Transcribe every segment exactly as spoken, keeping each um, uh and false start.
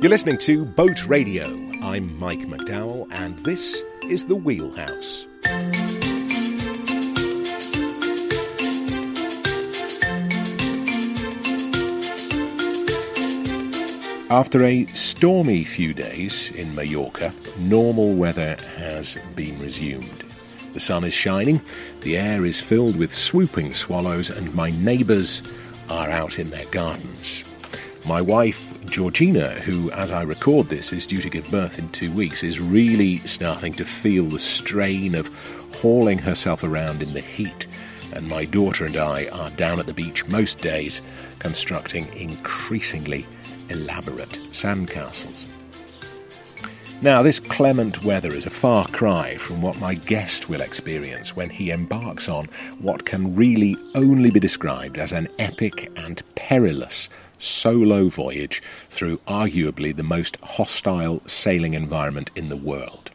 You're listening to Boat Radio. I'm Mike McDowell, and this is The Wheelhouse. After a stormy few days in Mallorca, normal weather has been resumed. The sun is shining, the air is filled with swooping swallows, and my neighbours are out in their gardens. My wife, Georgina, who, as I record this, is due to give birth in two weeks, is really starting to feel the strain of hauling herself around in the heat. And my daughter and I are down at the beach most days, constructing increasingly elaborate sandcastles. Now, this clement weather is a far cry from what my guest will experience when he embarks on what can really only be described as an epic and perilous solo voyage through arguably the most hostile sailing environment in the world.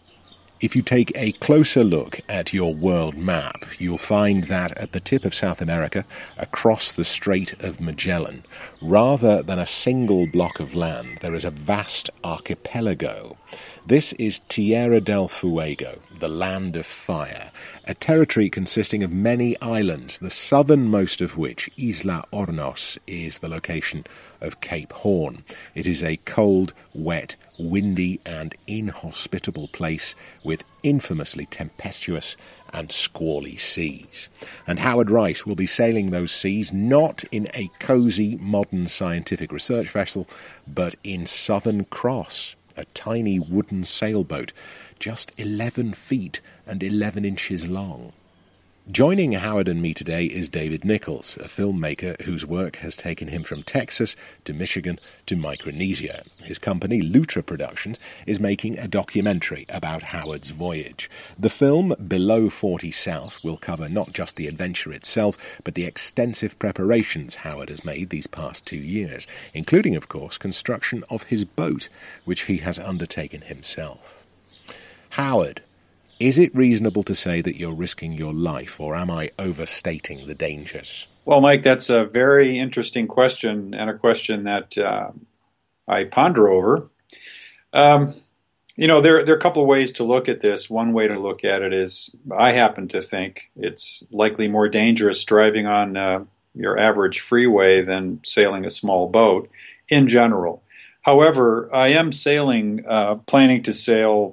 If you take a closer look at your world map, you'll find that at the tip of South America, across the Strait of Magellan, rather than a single block of land, there is a vast archipelago. This is Tierra del Fuego, the land of fire, a territory consisting of many islands, the southernmost of which, Isla Hornos, is the location of Cape Horn. It is a cold, wet, windy and inhospitable place with infamously tempestuous and squally seas. And Howard Rice will be sailing those seas not in a cosy modern scientific research vessel, but in Southern Cross, a tiny wooden sailboat just eleven feet and eleven inches long. Joining Howard and me today is David Nichols, a filmmaker whose work has taken him from Texas to Michigan to Micronesia. His company, Lutra Productions, is making a documentary about Howard's voyage. The film, Below forty South, will cover not just the adventure itself, but the extensive preparations Howard has made these past two years, including, of course, construction of his boat, which he has undertaken himself. Howard, is it reasonable to say that you're risking your life, or am I overstating the dangers? Well, Mike, that's a very interesting question, and a question that uh, I ponder over. Um, you know, there, there are a couple of ways to look at this. One way to look at it is, I happen to think it's likely more dangerous driving on uh, your average freeway than sailing a small boat in general. However, I am sailing, uh, planning to sail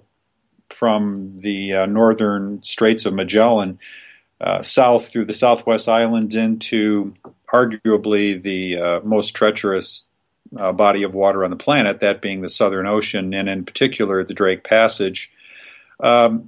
from the uh, northern Straits of Magellan uh, south through the Southwest Islands into arguably the uh, most treacherous uh, body of water on the planet, that being the Southern Ocean, and in particular the Drake Passage. Um,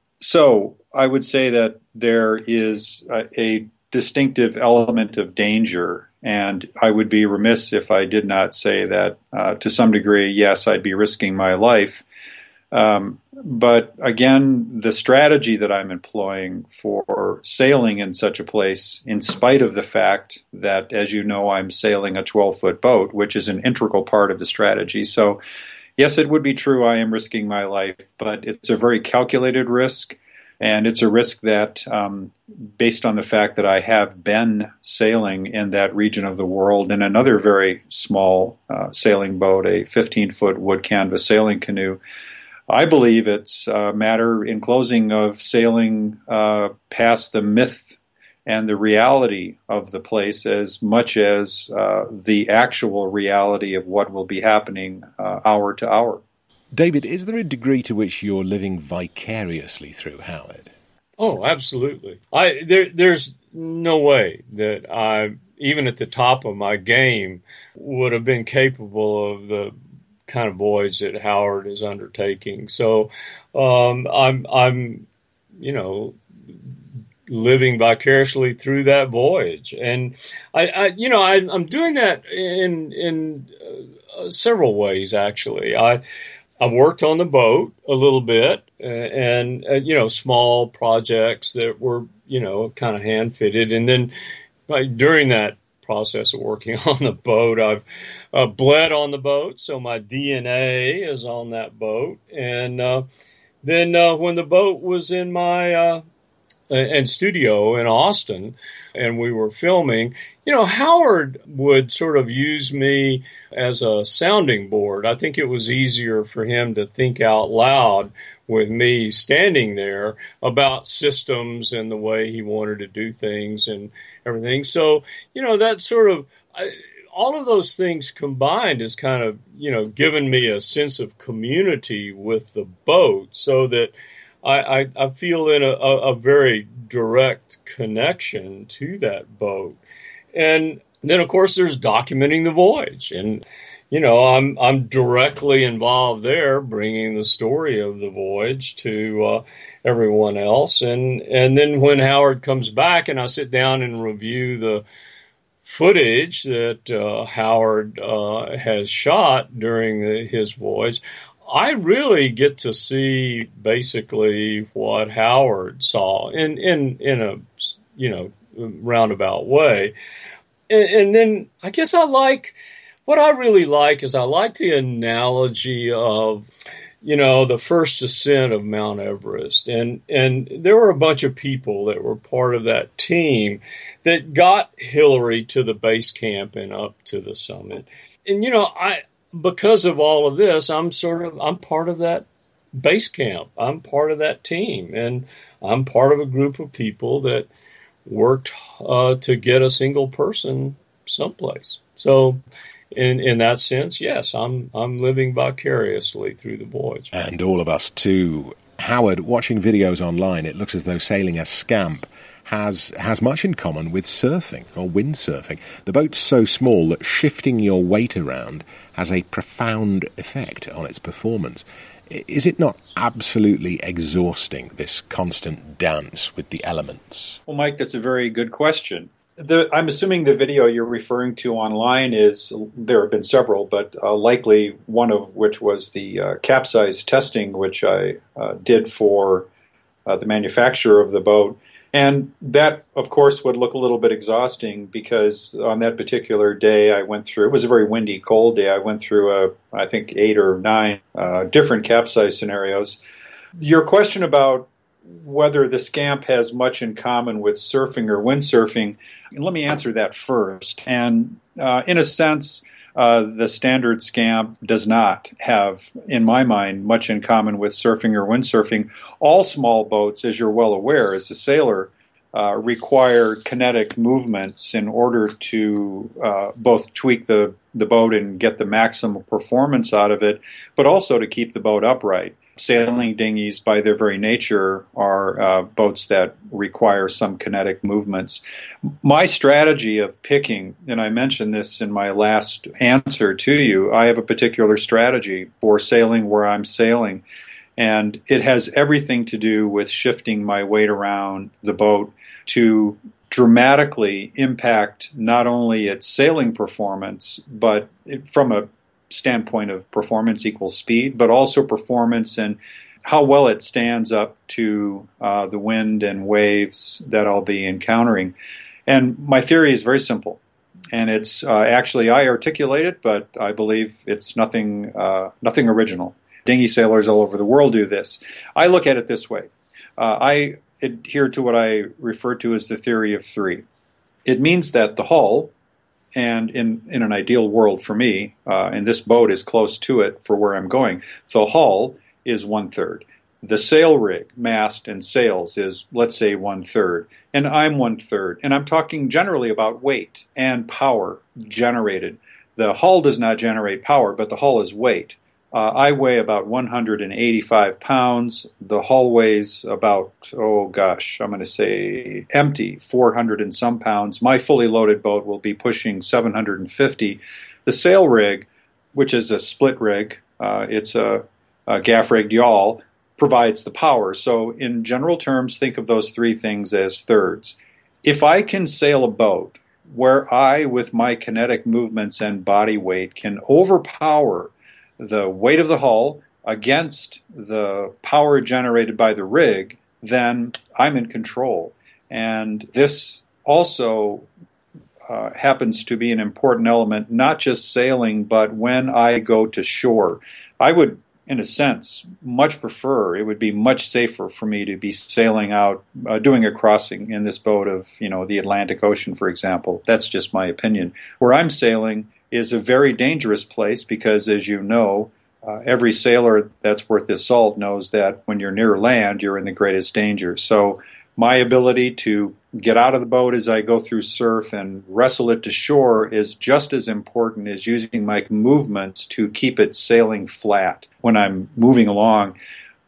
so I would say that there is a, a distinctive element of danger, and I would be remiss if I did not say that uh, to some degree, yes, I'd be risking my life. Um, but again, the strategy that I'm employing for sailing in such a place, in spite of the fact that, as you know, I'm sailing a twelve-foot boat, which is an integral part of the strategy. So, yes, it would be true I am risking my life, but it's a very calculated risk, and it's a risk that, um, based on the fact that I have been sailing in that region of the world in another very small uh, sailing boat, a fifteen-foot wood canvas sailing canoe, I believe it's a matter, in closing, of sailing uh, past the myth and the reality of the place as much as uh, the actual reality of what will be happening uh, hour to hour. David, is there a degree to which you're living vicariously through Howard? Oh, absolutely. I there, there's no way that I, even at the top of my game, would have been capable of the kind of voyage that Howard is undertaking. So um, I'm, I'm, you know, living vicariously through that voyage, and I, I you know, I, I'm doing that in in uh, several ways. Actually, I I worked on the boat a little bit, uh, and uh, you know, small projects that were, you know, kind of hand fitted, and then uh, during that process of working on the boat, I've uh, bled on the boat, so my D N A is on that boat. And uh, then uh, when the boat was in my uh, and studio in Austin, and we were filming, you know, Howard would sort of use me as a sounding board. I think it was easier for him to think out loud with me standing there about systems and the way he wanted to do things and everything. So, you know, that sort of, I, all of those things combined has kind of, you know, given me a sense of community with the boat, so that I, I, I feel in a, a, a very direct connection to that boat. And then, of course, there's documenting the voyage. And, you know, I'm I'm directly involved there, bringing the story of the voyage to uh, everyone else. And, and then when Howard comes back and I sit down and review the footage that uh, Howard uh, has shot during the, his voyage, I really get to see basically what Howard saw in, in, in a, you know, roundabout way. And, and then I guess I like, what I really like is I like the analogy of, you know, the first ascent of Mount Everest. And, and there were a bunch of people that were part of that team that got Hillary to the base camp and up to the summit. And, you know, I, because of all of this, I'm sort of, I'm part of that base camp. I'm part of that team. And I'm part of a group of people that worked uh, to get a single person someplace. So in in that sense, yes, I'm I'm living vicariously through the voyage. And all of us too. Howard, watching videos online, it looks as though sailing a scamp has has much in common with surfing or windsurfing. The boat's so small that shifting your weight around has a profound effect on its performance. Is it not absolutely exhausting, this constant dance with the elements? Well, Mike, that's a very good question. The, I'm assuming the video you're referring to online is, there have been several, but uh, likely one of which was the uh, capsize testing, which I uh, did for uh, the manufacturer of the boat. And that, of course, would look a little bit exhausting because on that particular day I went through, it was a very windy, cold day, I went through, a, I think, eight or nine uh, different capsize scenarios. Your question about whether the scamp has much in common with surfing or windsurfing, let me answer that first. And uh, in a sense, uh, the standard scamp does not have, in my mind, much in common with surfing or windsurfing. All small boats, as you're well aware, as a sailor, uh, require kinetic movements in order to uh, both tweak the, the boat and get the maximum performance out of it, but also to keep the boat upright. Sailing dinghies, by their very nature, are uh, boats that require some kinetic movements. My strategy of picking, and I mentioned this in my last answer to you, I have a particular strategy for sailing where I'm sailing, and it has everything to do with shifting my weight around the boat to dramatically impact not only its sailing performance, but it, from a standpoint of performance equals speed, but also performance and how well it stands up to uh, the wind and waves that I'll be encountering. And my theory is very simple. And it's uh, actually, I articulate it, but I believe it's nothing, uh, nothing original. Dinghy sailors all over the world do this. I look at it this way. Uh, I adhere to what I refer to as the theory of three. It means that the hull, and in, in an ideal world for me, uh, and this boat is close to it for where I'm going, the hull is one-third. The sail rig, mast, and sails is, let's say, one-third. And I'm one-third. And I'm talking generally about weight and power generated. The hull does not generate power, but the hull is weight. Uh, I weigh about one hundred eighty-five pounds. The hull weighs about, oh gosh, I'm going to say empty, four hundred and some pounds. My fully loaded boat will be pushing seven hundred fifty. The sail rig, which is a split rig, uh, it's a, a gaff-rigged yawl, provides the power. So in general terms, think of those three things as thirds. If I can sail a boat where I, with my kinetic movements and body weight, can overpower the weight of the hull against the power generated by the rig, then I'm in control. And this also uh, happens to be an important element, not just sailing, but when I go to shore. I would in a sense, much prefer, it would be much safer for me to be sailing out, uh, doing a crossing in this boat of, you know, the Atlantic Ocean, for example. That's just my opinion. Where I'm sailing is a very dangerous place because, as you know, uh, every sailor that's worth his salt knows that when you're near land, you're in the greatest danger. So my ability to get out of the boat as I go through surf and wrestle it to shore is just as important as using my movements to keep it sailing flat when I'm moving along.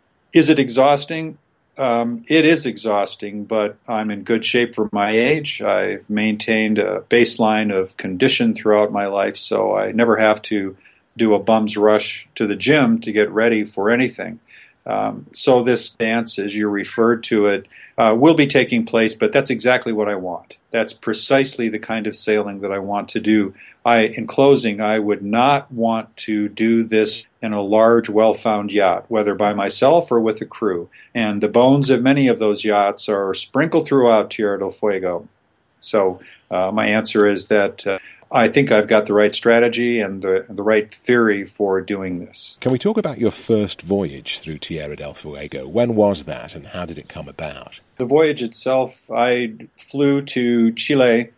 Is it exhausting? Um, it is exhausting, but I'm in good shape for my age. I've maintained a baseline of condition throughout my life, so I never have to do a bum's rush to the gym to get ready for anything. Um, so this dance, as you referred to it, uh, will be taking place, but that's exactly what I want. That's precisely the kind of sailing that I want to do. I, in closing, I would not want to do this in a large, well-found yacht, whether by myself or with a crew. And the bones of many of those yachts are sprinkled throughout Tierra del Fuego. So uh, my answer is that uh, I think I've got the right strategy and the, the right theory for doing this. Can we talk about your first voyage through Tierra del Fuego? When was that and how did it come about? The voyage itself, I flew to Chile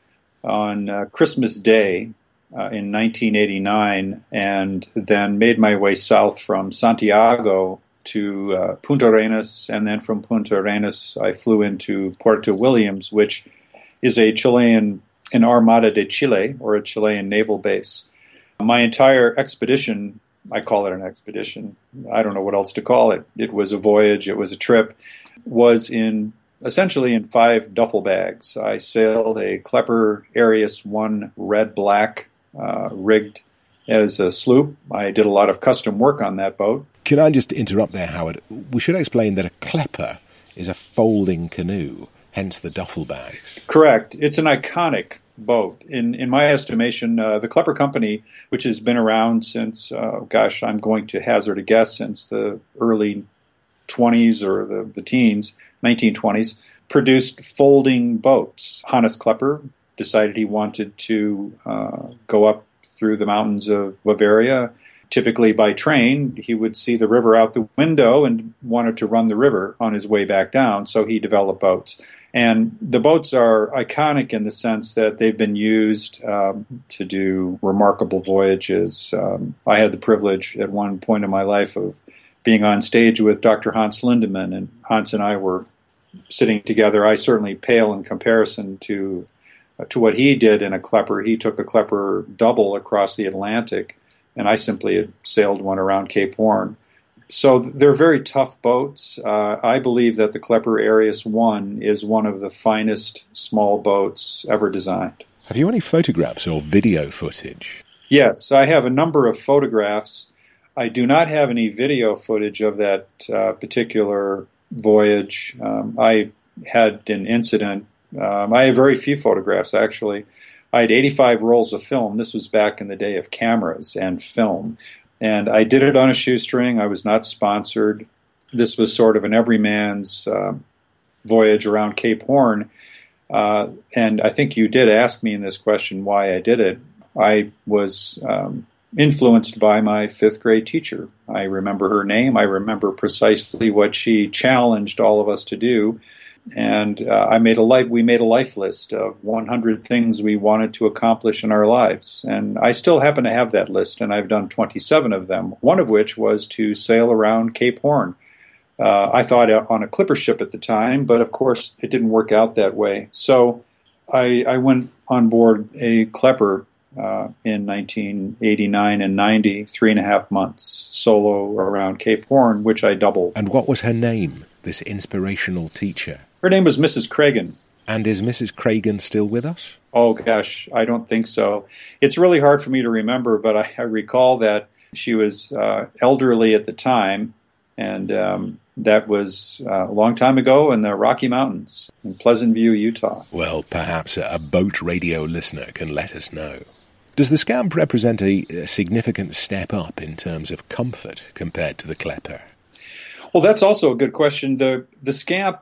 on uh, Christmas Day uh, in nineteen eighty-nine and then made my way south from Santiago to uh, Punta Arenas, and then from Punta Arenas I flew into Puerto Williams, which is a Chilean an Armada de Chile, or a Chilean naval base. My entire expedition, I call it an expedition, I don't know what else to call it, it was a voyage, it was a trip, was in essentially in five duffel bags. I sailed a Klepper Arius one red-black, uh, rigged as a sloop. I did a lot of custom work on that boat. Can I just interrupt there, Howard? We should explain that a Klepper is a folding canoe, hence the duffel bags. Correct. It's an iconic boat. In in my estimation, uh, the Klepper Company, which has been around since, uh, gosh, I'm going to hazard a guess, since the early twenties or the, the teens, nineteen twenties, produced folding boats. Hannes Klepper decided he wanted to uh, go up through the mountains of Bavaria. Typically by train, he would see the river out the window and wanted to run the river on his way back down, so he developed boats. And the boats are iconic in the sense that they've been used um, to do remarkable voyages. Um, I had the privilege at one point in my life of being on stage with Doctor Hans Lindemann, and Hans and I were sitting together. I certainly pale in comparison to uh, to what he did in a Klepper. He took a Klepper double across the Atlantic, and I simply had sailed one around Cape Horn. So they're very tough boats. Uh, I believe that the Klepper Arius one is one of the finest small boats ever designed. Have you any photographs or video footage? Yes, I have a number of photographs. I do not have any video footage of that uh, particular voyage. Um, I had an incident. Um, I have very few photographs, actually. I had eighty-five rolls of film. This was back in the day of cameras and film. And I did it on a shoestring. I was not sponsored. This was sort of an everyman's uh, voyage around Cape Horn. Uh, and I think you did ask me in this question why I did it. I was um, influenced by my fifth grade teacher. I remember her name. I remember precisely what she challenged all of us to do. And uh, I made a life. We made a life list of one hundred things we wanted to accomplish in our lives, and I still happen to have that list. And I've done twenty-seven of them. One of which was to sail around Cape Horn. Uh, I thought on a clipper ship at the time, but of course it didn't work out that way. So I, I went on board a Klepper uh, in nineteen eighty-nine and ninety, three and a half months solo around Cape Horn, which I doubled. And what was her name? This inspirational teacher. Her name was Missus Cragen. And is Missus Cragen still with us? Oh, gosh, I don't think so. It's really hard for me to remember, but I, I recall that she was uh, elderly at the time, and um, that was uh, a long time ago in the Rocky Mountains in Pleasant View, Utah. Well, perhaps a boat radio listener can let us know. Does the Scamp represent a, a significant step up in terms of comfort compared to the Klepper? Well, that's also a good question. The the Scamp,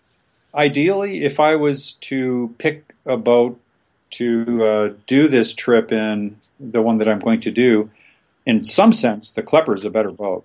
ideally, if I was to pick a boat to uh, do this trip in, the one that I'm going to do, in some sense, the Klepper is a better boat.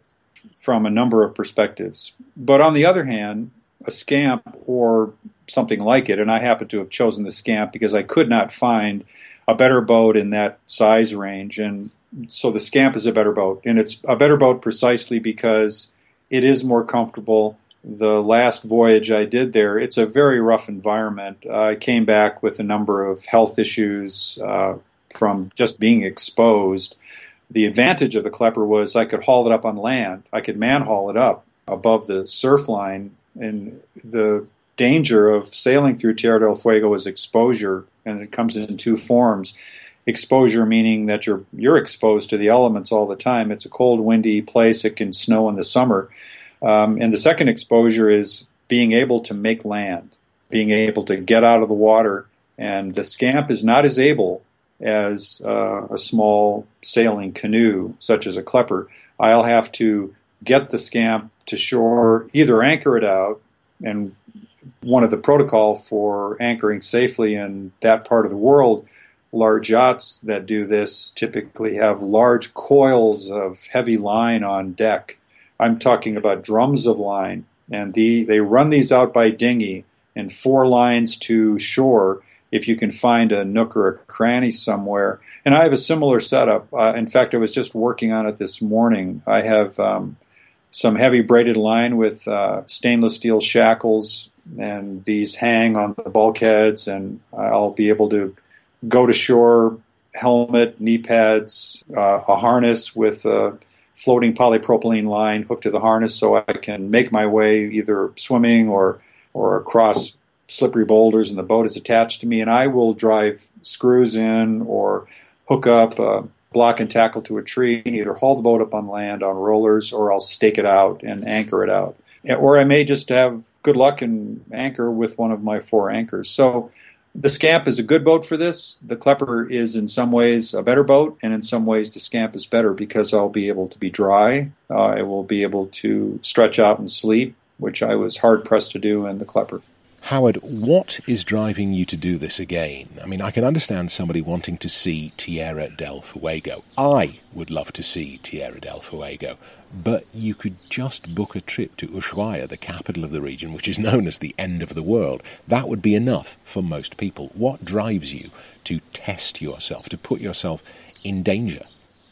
from a number of perspectives. But on the other hand, a scamp or something like it, and I happen to have chosen the scamp because I could not find a better boat in that size range, and so the scamp is a better boat. And it's a better boat precisely because it is more comfortable. The last voyage I did there, it's a very rough environment. Uh, I came back with a number of health issues uh, from just being exposed. The advantage of the Klepper was I could haul it up on land. I could man-haul it up above the surf line. And the danger of sailing through Tierra del Fuego is exposure, and it comes in two forms. Exposure meaning that you're you're exposed to the elements all the time. It's a cold, windy place. It can snow in the summer. Um, and the second exposure is being able to make land, being able to get out of the water. And the scamp is not as able as uh, a small sailing canoe, such as a Klepper. I'll have to get the scamp to shore, either anchor it out, and one of the protocol for anchoring safely in that part of the world, large yachts that do this typically have large coils of heavy line on deck. I'm talking about drums of line, and the, they run these out by dinghy and four lines to shore if you can find a nook or a cranny somewhere. And I have a similar setup. Uh, in fact, I was just working on it this morning. I have um, some heavy braided line with uh, stainless steel shackles, and these hang on the bulkheads, and I'll be able to go to shore, helmet, knee pads, uh, a harness with a floating polypropylene line hooked to the harness so I can make my way either swimming or, or across slippery boulders, and the boat is attached to me, and I will drive screws in or hook up a block and tackle to a tree and either haul the boat up on land on rollers, or I'll stake it out and anchor it out. Or I may just have good luck and anchor with one of my four anchors. So the Scamp is a good boat for this. The Klepper is in some ways a better boat, and in some ways the Scamp is better because I'll be able to be dry. Uh, I will be able to stretch out and sleep, which I was hard-pressed to do in the Klepper. Howard, what is driving you to do this again? I mean, I can understand somebody wanting to see Tierra del Fuego. I would love to see Tierra del Fuego, but you could just book a trip to Ushuaia, the capital of the region, which is known as the end of the world. That would be enough for most people. What drives you to test yourself, to put yourself in danger?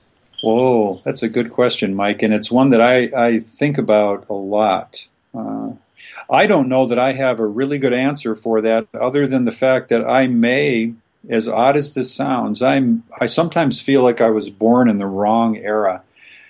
Whoa, that's a good question, Mike, and it's one that I, I think about a lot. Uh, I don't know that I have a really good answer for that, other than the fact that I may, as odd as this sounds, I'm, I sometimes feel like I was born in the wrong era.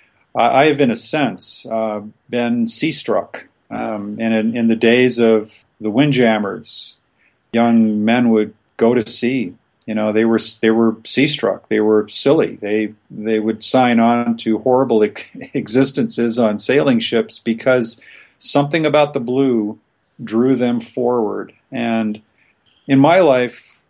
I have, in a sense, uh, been sea-struck. Um, and in, in the days of the windjammers, young men would go to sea. You know, they were they were sea-struck. They were silly. They they would sign on to horrible ex- existences on sailing ships because something about the blue drew them forward. And in my life,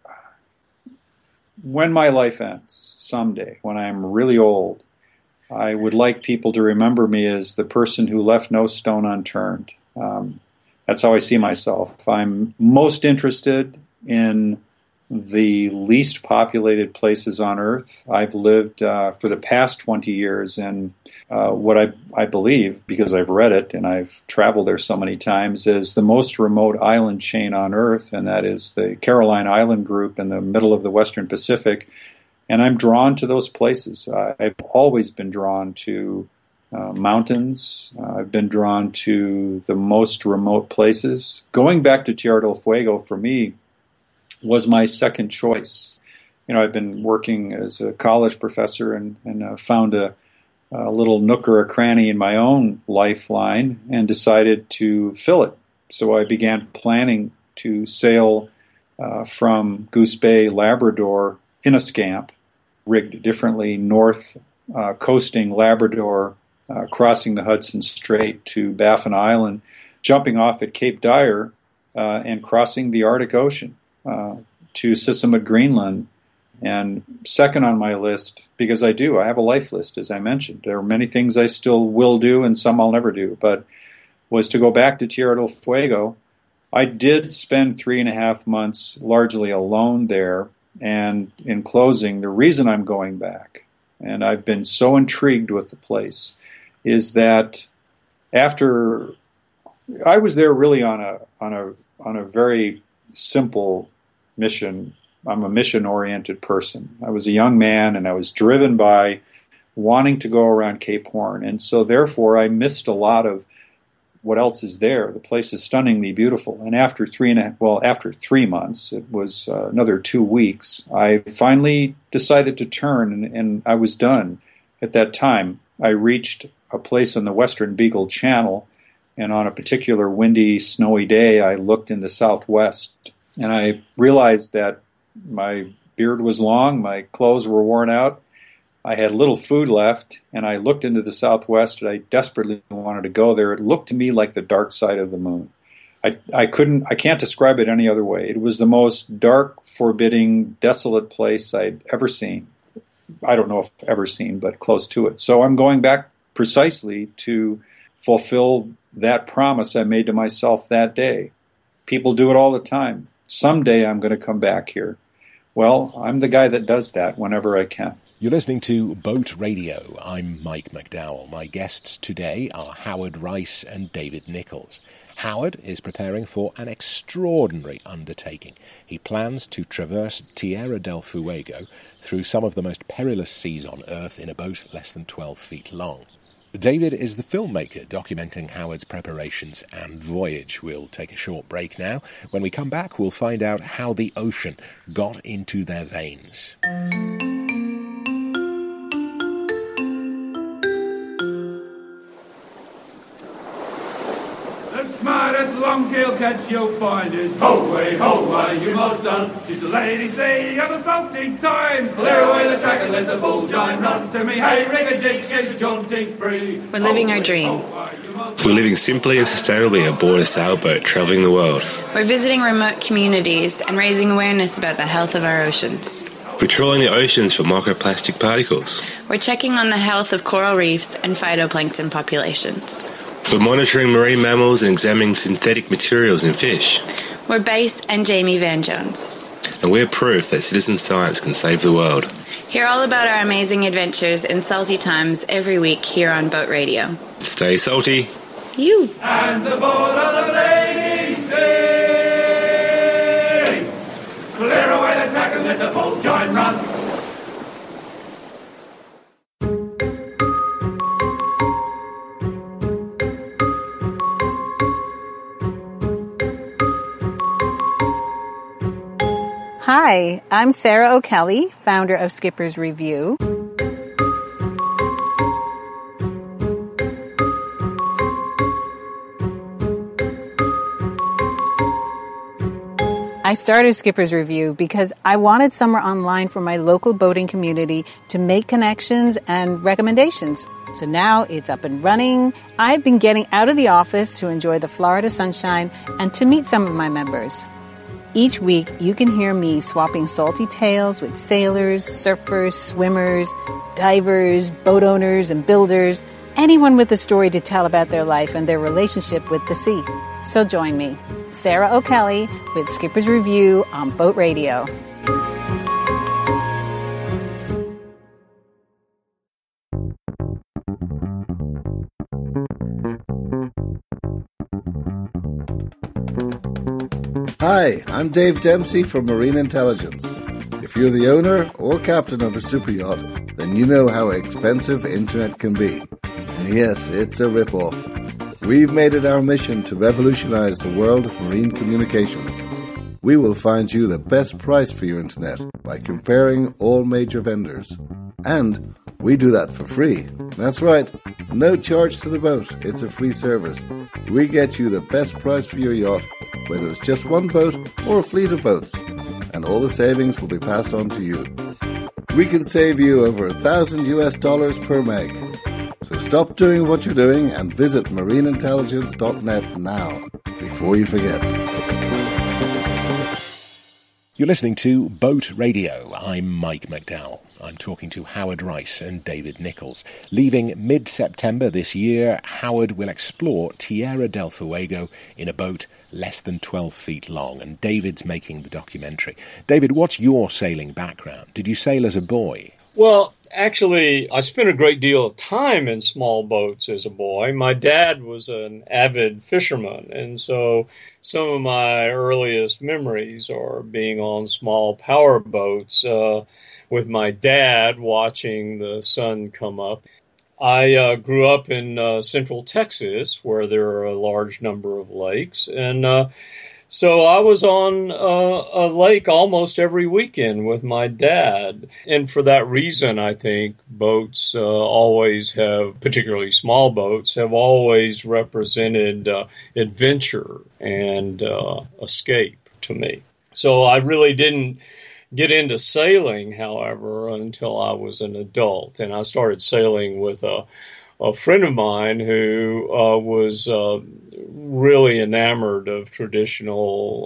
when my life ends someday, when I'm really old, I would like people to remember me as the person who left no stone unturned. Um, that's how I see myself. I'm most interested in the least populated places on Earth. I've lived uh, for the past twenty years in uh, what I, I believe, because I've read it and I've traveled there so many times, is the most remote island chain on Earth, and that is the Caroline Island Group in the middle of the Western Pacific. And I'm drawn to those places. Uh, I've always been drawn to uh, mountains. Uh, I've been drawn to the most remote places. Going back to Tierra del Fuego, for me, was my second choice. You know, I've been working as a college professor and, and uh, found a, a little nook or a cranny in my own lifeline and decided to fill it. So I began planning to sail uh, from Goose Bay, Labrador, in a Scamp, rigged differently, north uh, coasting Labrador, uh, crossing the Hudson Strait to Baffin Island, jumping off at Cape Dyer, uh, and crossing the Arctic Ocean uh, to Sisimiut, Greenland. And second on my list, because I do, I have a life list, as I mentioned. There are many things I still will do and some I'll never do, but was to go back to Tierra del Fuego. I did spend three and a half months largely alone there. And in closing, the reason I'm going back, and I've been so intrigued with the place, is that after I was there really on a on a on a very simple mission. I'm a mission-oriented person. I was a young man, and I was driven by wanting to go around Cape Horn, and so therefore I missed a lot of what else is there. The place is stunningly beautiful. And after three and a, well, after three months, it was uh, another two weeks, I finally decided to turn, and, and I was done. At that time, I reached a place on the Western Beagle Channel, and on a particular windy, snowy day, I looked in the southwest, and I realized that my beard was long, my clothes were worn out, I had little food left, and I looked into the southwest, and I desperately wanted to go there. It looked to me like the dark side of the moon. I, I couldn't, I can't describe it any other way. It was the most dark, forbidding, desolate place I'd ever seen. I don't know if ever seen, but close to it. So I'm going back precisely to fulfill that promise I made to myself that day. People do it all the time. Someday I'm going to come back here. Well, I'm the guy that does that whenever I can. You're listening to Boat Radio. I'm Mike McDowell. My guests today are Howard Rice and David Nichols. Howard is preparing for an extraordinary undertaking. He plans to traverse Tierra del Fuego through some of the most perilous seas on Earth in a boat less than twelve feet long. David is the filmmaker documenting Howard's preparations and voyage. We'll take a short break now. When we come back, we'll find out how the ocean got into their veins. Smartest long-tailed catch you'll find is ho-way, ho-way, you must done. She's the lady sea of the salty times. Clear away the track and let the bull giant run to me. Hey, rig a jig, she's a jaunting free. We're living our dream. We're living simply and sustainably aboard a sailboat travelling the world. We're visiting remote communities and raising awareness about the health of our oceans. We're trawling the oceans for microplastic particles. We're checking on the health of coral reefs and phytoplankton populations. We're monitoring marine mammals and examining synthetic materials in fish. We're Bass and Jamie Van Jones. And we're proof that citizen science can save the world. Hear all about our amazing adventures in salty times every week here on Boat Radio. Stay salty. You. And the boat of the lady sing. Clear away the track and let the bull giant run. Hi, I'm Sarah O'Kelly, founder of Skipper's Review. I started Skipper's Review because I wanted somewhere online for my local boating community to make connections and recommendations. So now it's up and running. I've been getting out of the office to enjoy the Florida sunshine and to meet some of my members. Each week, you can hear me swapping salty tales with sailors, surfers, swimmers, divers, boat owners, and builders, anyone with a story to tell about their life and their relationship with the sea. So join me, Sarah O'Kelly, with Skipper's Review on Boat Radio. Hi, I'm Dave Dempsey from Marine Intelligence. If you're the owner or captain of a superyacht, then you know how expensive internet can be. And yes, it's a rip-off. We've made it our mission to revolutionize the world of marine communications. We will find you the best price for your internet by comparing all major vendors. And we do that for free. That's right, no charge to the boat. It's a free service. We get you the best price for your yacht, whether it's just one boat or a fleet of boats. And all the savings will be passed on to you. We can save you over a thousand U S dollars per meg. So stop doing what you're doing and visit marine intelligence dot net now, before you forget. You're listening to Boat Radio. I'm Mike McDowell. I'm talking to Howard Rice and David Nichols. Leaving mid-September this year, Howard will explore Tierra del Fuego in a boat less than twelve feet long, and David's making the documentary. David, what's your sailing background? Did you sail as a boy? Well, actually, I spent a great deal of time in small boats as a boy. My dad was an avid fisherman, and so some of my earliest memories are being on small power boats uh, with my dad watching the sun come up. I uh, grew up in uh, central Texas, where there are a large number of lakes, and uh, so I was on uh, a lake almost every weekend with my dad. And for that reason, I think boats uh, always have, particularly small boats, have always represented uh, adventure and uh, escape to me. So I really didn't get into sailing, however, until I was an adult. And I started sailing with a A friend of mine who uh, was uh, really enamored of traditional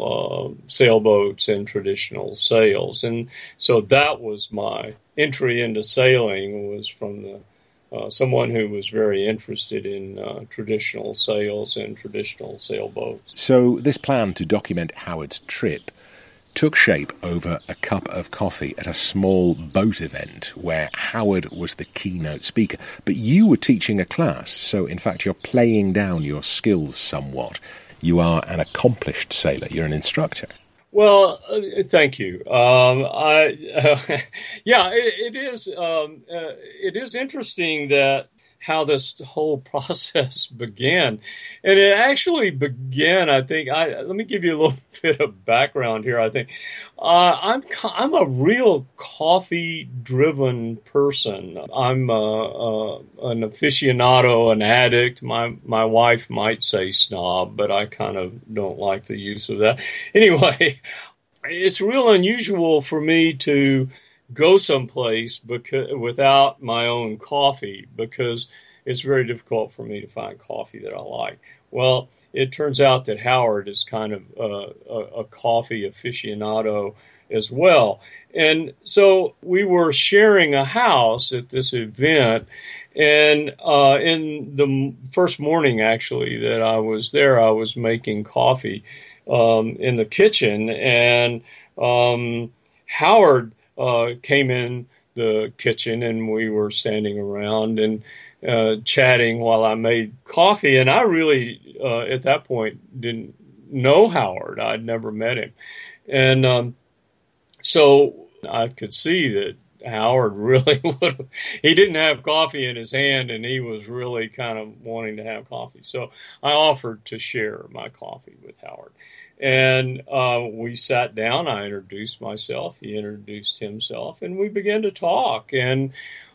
uh, sailboats and traditional sails. And so that was my entry into sailing, was from the uh, someone who was very interested in uh, traditional sails and traditional sailboats. So this plan to document Howard's trip took shape over a cup of coffee at a small boat event where Howard was the keynote speaker. But you were teaching a class, so in fact you're playing down your skills somewhat. You are an accomplished sailor. You're an instructor. Well, uh, thank you. Um, I, uh, yeah, it, it is. Um, uh, it is interesting that how this whole process began. And it actually began, I think, I, let me give you a little bit of background here, I think. Uh, I'm I'm a real coffee-driven person. I'm uh, uh, an aficionado, an addict. My, my wife might say snob, but I kind of don't like the use of that. Anyway, it's real unusual for me to go someplace because, without my own coffee, because it's very difficult for me to find coffee that I like. Well, it turns out that Howard is kind of uh, a, a coffee aficionado as well. And so we were sharing a house at this event, and uh, in the first morning, actually, that I was there, I was making coffee um, in the kitchen, and um, Howard Uh, came in the kitchen, and we were standing around and uh, chatting while I made coffee. And I really, uh, at that point, didn't know Howard. I'd never met him. And um, so I could see that Howard really would have, he didn't have coffee in his hand, and he was really kind of wanting to have coffee. So I offered to share my coffee with Howard. And uh, we sat down. I introduced myself. He introduced himself, and we began to talk. And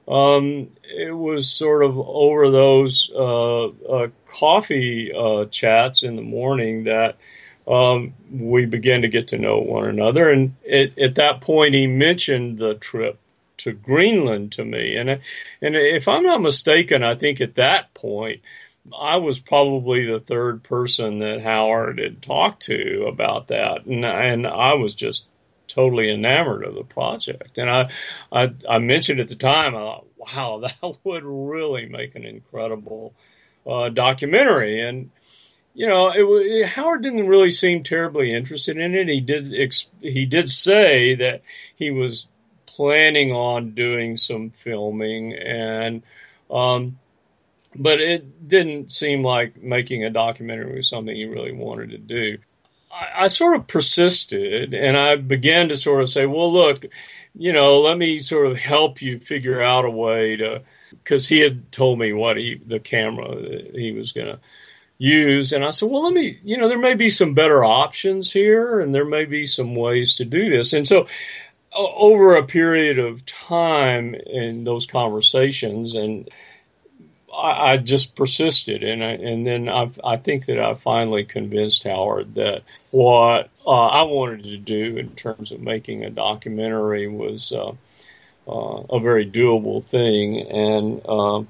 um, it was sort of over those uh, uh, coffee uh, chats in the morning that um, we began to get to know one another. And it, at that point, he mentioned the trip to Greenland to me. And and if I'm not mistaken, I think at that point, I was probably the third person that Howard had talked to about that, and and I was just totally enamored of the project. And I, I, I mentioned at the time, I thought, wow, that would really make an incredible uh, documentary. And you know, it, it, Howard didn't really seem terribly interested in it. He did he did say that he was planning on doing some filming, and um. But it didn't seem like making a documentary was something he really wanted to do. I, I sort of persisted, and I began to sort of say, well, look, you know, let me sort of help you figure out a way to, because he had told me what he, the camera that he was going to use. And I said, well, let me, you know, there may be some better options here, and there may be some ways to do this. And so over a period of time in those conversations, and I, I just persisted, and I, and then I, I think that I finally convinced Howard that what uh, I wanted to do in terms of making a documentary was uh, uh, a very doable thing, and uh,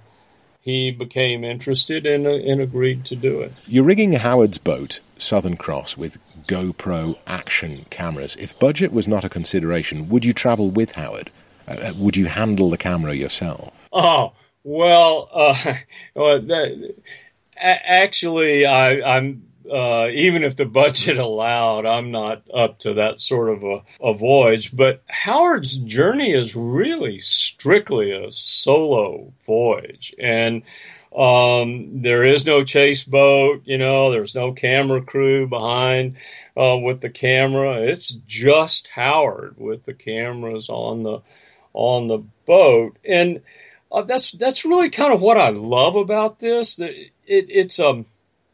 he became interested and, uh, and agreed to do it. You're rigging Howard's boat, Southern Cross, with GoPro action cameras. If budget was not a consideration, would you travel with Howard? Uh, would you handle the camera yourself? Oh, Well, uh, well that, actually, I, I'm uh, even if the budget allowed, I'm not up to that sort of a, a voyage. But Howard's journey is really strictly a solo voyage. And um, there is no chase boat, you know, there's no camera crew behind uh, with the camera. It's just Howard with the cameras on the on the boat. And uh, that's that's really kind of what I love about this. That it, it's um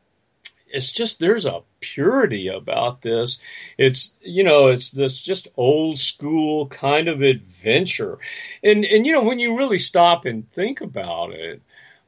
it's just there's a purity about this. It's you know it's this just old school kind of adventure, and and you know when you really stop and think about it,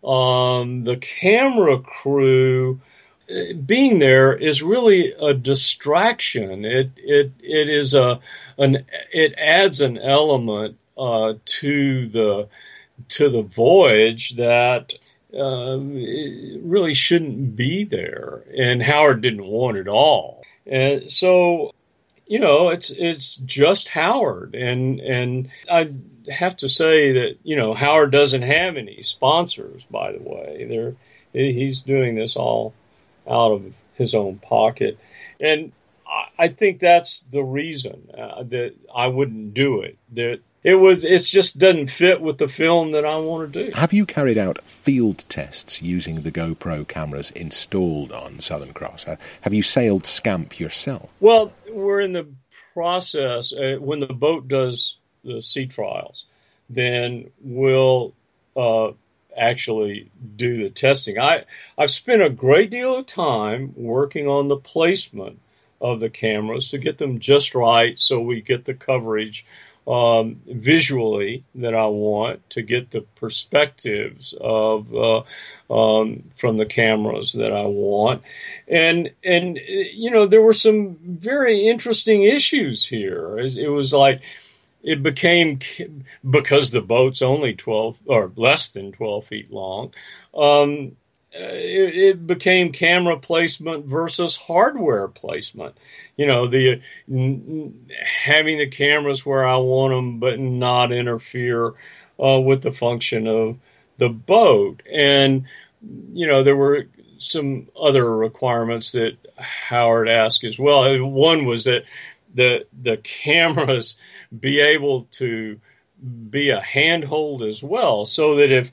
um, the camera crew being there is really a distraction. It it it is a an it adds an element uh, to the to the voyage that um, it really shouldn't be there, and Howard didn't want it all. And so, you know, it's it's just Howard, and and I have to say that you know Howard doesn't have any sponsors. By the way, there he's doing this all out of his own pocket. And I think that's the reason uh, that I wouldn't do it. That it was, it just doesn't fit with the film that I want to do. Have you carried out field tests using the GoPro cameras installed on Southern Cross? Have you sailed Scamp yourself? Well, we're in the process. Uh, when the boat does the sea trials, then we'll uh, actually do the testing. I, I've spent a great deal of time working on the placement of the cameras to get them just right so we get the coverage um, visually that I want, to get the perspectives of uh, um, from the cameras that I want. And, and you know, there were some very interesting issues here. It, it was like, it became, because the boat's only twelve or less than twelve feet long, um, it, it became camera placement versus hardware placement. You know, the n- having the cameras where I want them, but not interfere uh, with the function of the boat. And, you know, there were some other requirements that Howard asked as well. One was that the the cameras be able to be a handhold as well, so that if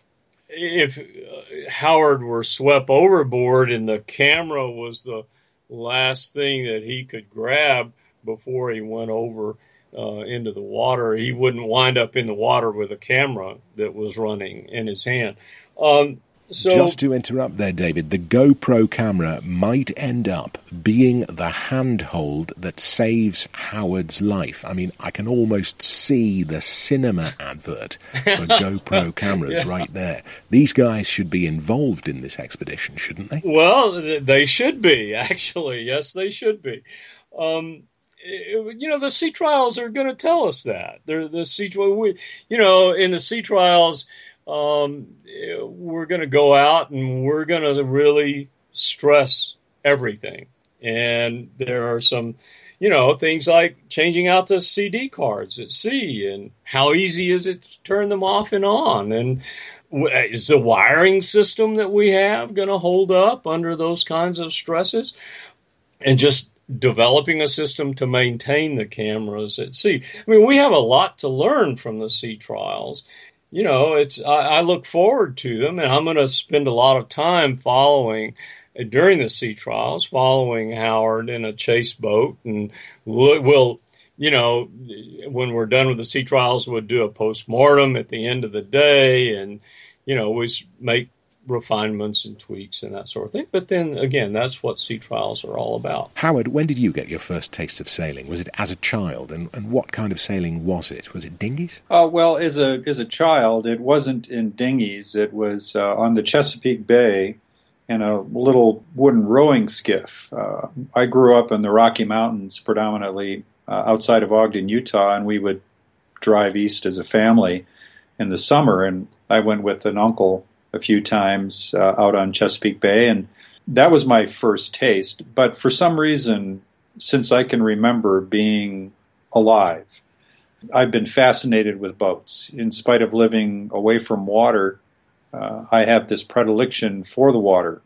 if Howard were swept overboard and the camera was the last thing that he could grab before he went over uh, into the water, he wouldn't wind up in the water with a camera that was running in his hand. Um, So, Just to interrupt there, David, the GoPro camera might end up being the handhold that saves Howard's life. I mean, I can almost see the cinema advert for GoPro cameras yeah. right there. These guys should be involved in this expedition, shouldn't they? Well, they should be, actually. Yes, they should be. Um, you know, the sea trials are going to tell us that. They're the sea, we, you know, in the sea trials, Um, we're going to go out and we're going to really stress everything. And there are some, you know, things like changing out the C D cards at sea, and how easy is it to turn them off and on? And is the wiring system that we have going to hold up under those kinds of stresses? And just developing a system to maintain the cameras at sea. I mean, we have a lot to learn from the sea trials. You know, it's I, I look forward to them, and I'm going to spend a lot of time following, uh, during the sea trials, following Howard in a chase boat. And we'll, we'll, you know, when we're done with the sea trials, we'll do a postmortem at the end of the day, and, you know, we make refinements and tweaks and that sort of thing. But then, again, that's what sea trials are all about. Howard, when did you get your first taste of sailing? Was it as a child? And, and what kind of sailing was it? Was it dinghies? Uh, well, as a as a child, it wasn't in dinghies. It was uh, on the Chesapeake Bay in a little wooden rowing skiff. Uh, I grew up in the Rocky Mountains, predominantly uh, outside of Ogden, Utah, and we would drive east as a family in the summer. And I went with an uncle a few times uh, out on Chesapeake Bay, and that was my first taste. But for some reason, since I can remember being alive, I've been fascinated with boats. In spite of living away from water, uh, I have this predilection for the water.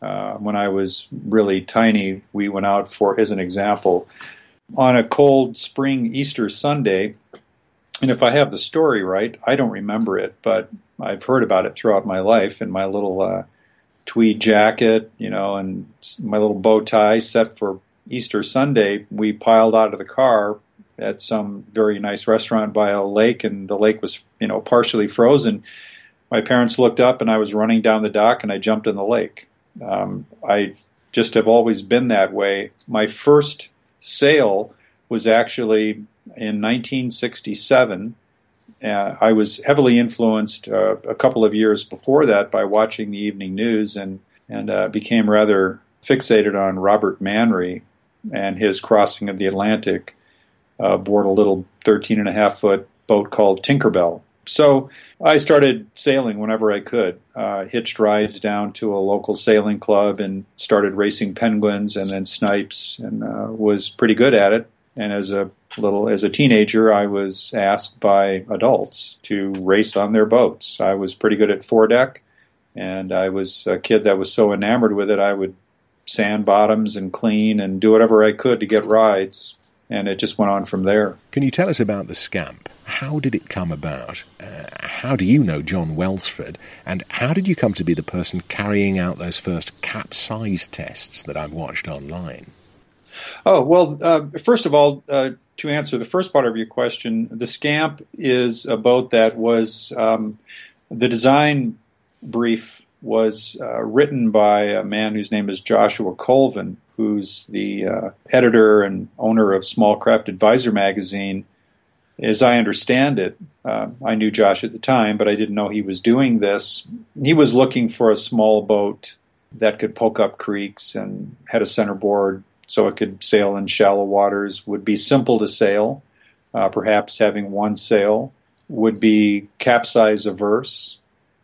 Uh, when I was really tiny, we went out for, as an example, on a cold spring Easter Sunday. And if I have the story right, I don't remember it, but I've heard about it throughout my life. In my little uh, tweed jacket, you know, and my little bow tie set for Easter Sunday, we piled out of the car at some very nice restaurant by a lake, and the lake was, you know, partially frozen. My parents looked up, and I was running down the dock, and I jumped in the lake. Um, I just have always been that way. My first sail was actually in nineteen sixty-seven. Uh, I was heavily influenced uh, a couple of years before that by watching the evening news, and, and uh, became rather fixated on Robert Manry and his crossing of the Atlantic uh, aboard a little thirteen and a half foot boat called Tinkerbell. So I started sailing whenever I could, uh, hitched rides down to a local sailing club and started racing penguins and then snipes, and uh, was pretty good at it. And as a little, as a teenager, I was asked by adults to race on their boats. I was pretty good at foredeck, and I was a kid that was so enamored with it, I would sand bottoms and clean and do whatever I could to get rides. And it just went on from there. Can you tell us about the Scamp? How did it come about? Uh, how do you know John Welsford? And how did you come to be the person carrying out those first capsize tests that I've watched online? Oh, well, uh, first of all, uh, to answer the first part of your question, the Scamp is a boat that was, um, the design brief was uh, written by a man whose name is Joshua Colvin, who's the uh, editor and owner of Small Craft Advisor magazine. As I understand it, uh, I knew Josh at the time, but I didn't know he was doing this. He was looking for a small boat that could poke up creeks and had a centerboard so it could sail in shallow waters, would be simple to sail, uh, perhaps having one sail, would be capsize averse,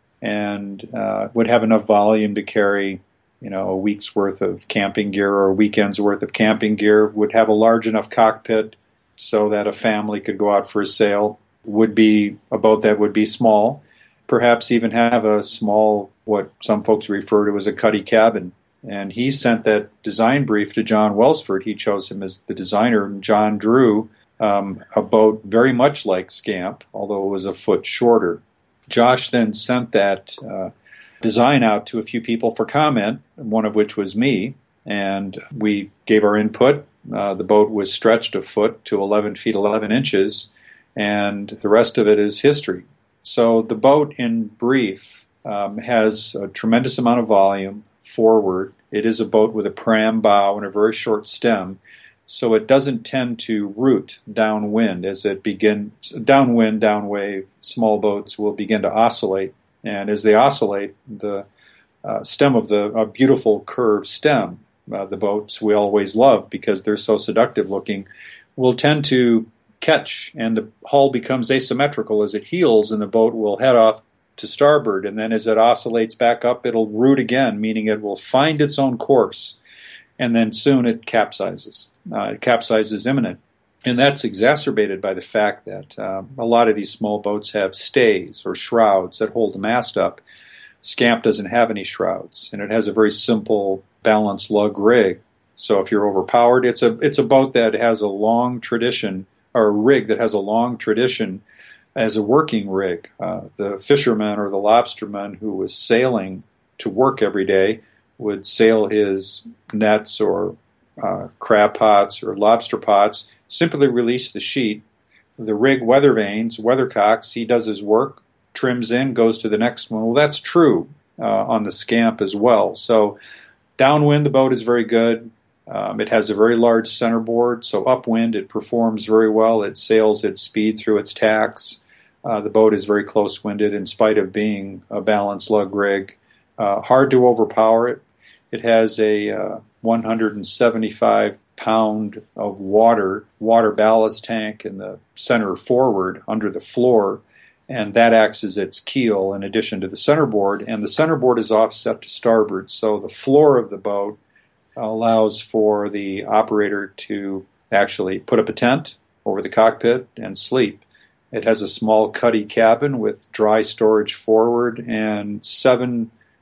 and uh, would have enough volume to carry, you know, a week's worth of camping gear or a weekend's worth of camping gear, would have a large enough cockpit so that a family could go out for a sail, would be a boat that would be small, perhaps even have a small, what some folks refer to as a cuddy cabin. And he sent that design brief to John Welsford. He chose him as the designer, and John drew um, a boat very much like Scamp, although it was a foot shorter. Josh then sent that uh, design out to a few people for comment, one of which was me, and we gave our input. Uh, the boat was stretched a foot to eleven feet eleven inches, and the rest of it is history. So the boat, in brief, um, has a tremendous amount of volume forward. It is a boat with a pram bow and a very short stem, so it doesn't tend to root downwind as it begins. Downwind, downwave, small boats will begin to oscillate, and as they oscillate, the uh, stem of the a beautiful curved stem, uh, the boats we always love because they're so seductive looking, will tend to catch, and the hull becomes asymmetrical as it heels, and the boat will head off to starboard, and then as it oscillates back up, it'll root again, meaning it will find its own course, and then soon it capsizes. Uh, it capsizes imminent. And that's exacerbated by the fact that uh, a lot of these small boats have stays or shrouds that hold the mast up. Scamp doesn't have any shrouds, and it has a very simple balance lug rig. So if you're overpowered, it's a it's a boat that has a long tradition, or a rig that has a long tradition as a working rig. Uh, the fisherman or the lobsterman who was sailing to work every day would sail his nets or uh, crab pots or lobster pots, simply release the sheet, the rig weather vanes, weathercocks, he does his work, trims in, goes to the next one. Well, that's true uh, on the Scamp as well. So downwind, the boat is very good. Um, it has a very large centerboard, so upwind it performs very well. It sails its speed through its tacks. Uh, the boat is very close-winded in spite of being a balanced lug rig. Uh, hard to overpower it. It has a uh, one hundred seventy-five pound of water, water ballast tank in the center forward under the floor, and that acts as its keel in addition to the centerboard. And the centerboard is offset to starboard, so the floor of the boat allows for the operator to actually put up a tent over the cockpit and sleep. It has a small cuddy cabin with dry storage forward and seven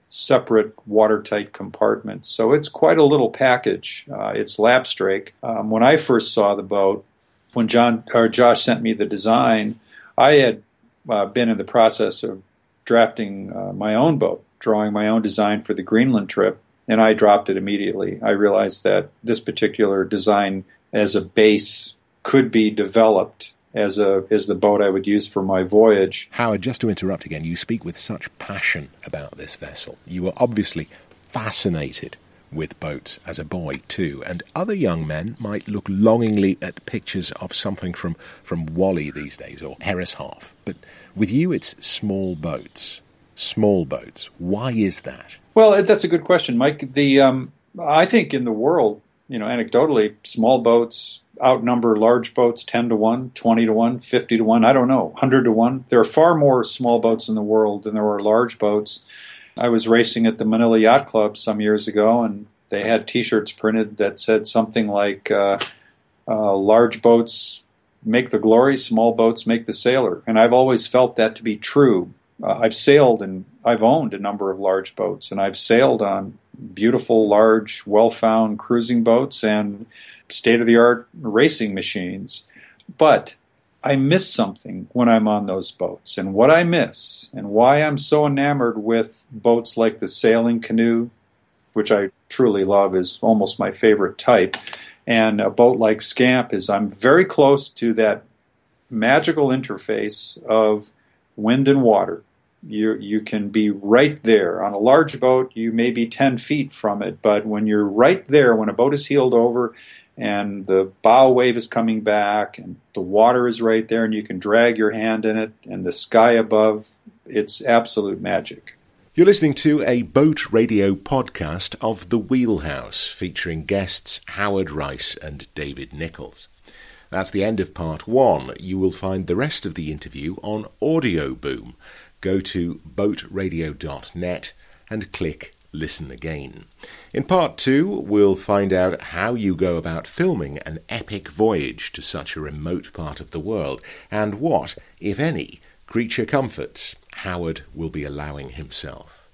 separate watertight compartments. So it's quite a little package. Uh, it's Lapstrake. Um, when I first saw the boat, when John or Josh sent me the design, I had uh, been in the process of drafting uh, my own boat, drawing my own design for the Greenland trip, and I dropped it immediately. I realized that this particular design as a base could be developed as a as the boat I would use for my voyage. Howard, just to interrupt again, you speak with such passion about this vessel. You were obviously fascinated with boats as a boy too, and other young men might look longingly at pictures of something from, from Wally these days, or Harrishalf. But with you, it's small boats. Small boats. Why is that? Well, that's a good question, Mike. The um, I think in the world, you know, anecdotally, small boats outnumber large boats ten to one, twenty to one, fifty to one, I don't know, one hundred to one. There are far more small boats in the world than there are large boats. I was racing at the Manila Yacht Club some years ago, and they had T-shirts printed that said something like, uh, uh, large boats make the glory, small boats make the sailor. And I've always felt that to be true. Uh, I've sailed and I've owned a number of large boats, and I've sailed on beautiful, large, well-found cruising boats and state-of-the-art racing machines. But I miss something when I'm on those boats. And what I miss, and why I'm so enamored with boats like the sailing canoe, which I truly love, is almost my favorite type, and a boat like Scamp, is I'm very close to that magical interface of wind and water. You you can be right there. On a large boat, you may be ten feet from it, but when you're right there, when a boat is heeled over and the bow wave is coming back and the water is right there and you can drag your hand in it and the sky above, it's absolute magic. You're listening to a boat radio podcast of The Wheelhouse, featuring guests Howard Rice and David Nichols. That's the end of part one. You will find the rest of the interview on Audio Boom. Go to boat radio dot net and click Listen Again. In part two, we'll find out how you go about filming an epic voyage to such a remote part of the world, and what, if any, creature comforts Howard will be allowing himself.